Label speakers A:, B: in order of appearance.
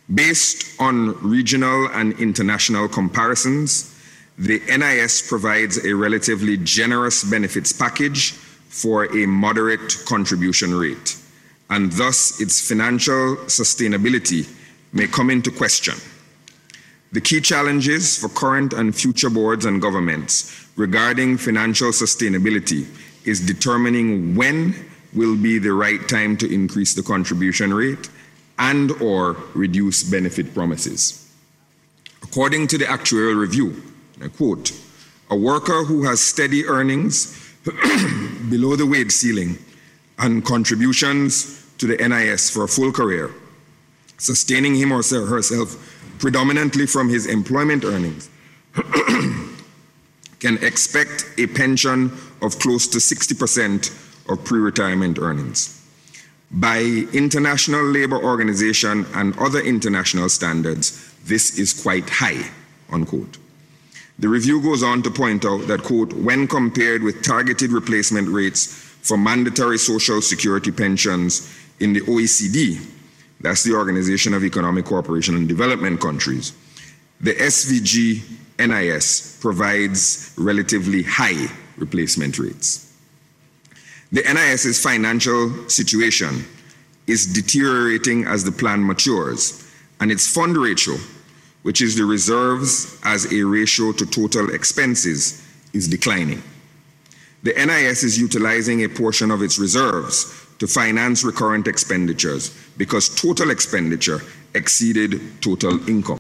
A: Based on regional and international comparisons, the NIS provides a relatively generous benefits package for a moderate contribution rate, and thus its financial sustainability may come into question. The key challenges for current and future boards and governments regarding financial sustainability is determining when will be the right time to increase the contribution rate and or reduce benefit promises. According to the actuarial review, I quote, "A worker who has steady earnings below the wage ceiling and contributions to the NIS for a full career, sustaining him or herself predominantly from his employment earnings, can expect a pension of close to 60% of pre-retirement earnings. By International Labour Organization and other international standards, this is quite high," unquote. The review goes on to point out that, quote, "when compared with targeted replacement rates for mandatory social security pensions in the OECD," that's the Organization of Economic Cooperation and Development countries, "the SVG NIS provides relatively high replacement rates." The NIS's financial situation is deteriorating as the plan matures, and its fund ratio, which is the reserves as a ratio to total expenses, is declining. The NIS is utilizing a portion of its reserves to finance recurrent expenditures because total expenditure exceeded total income.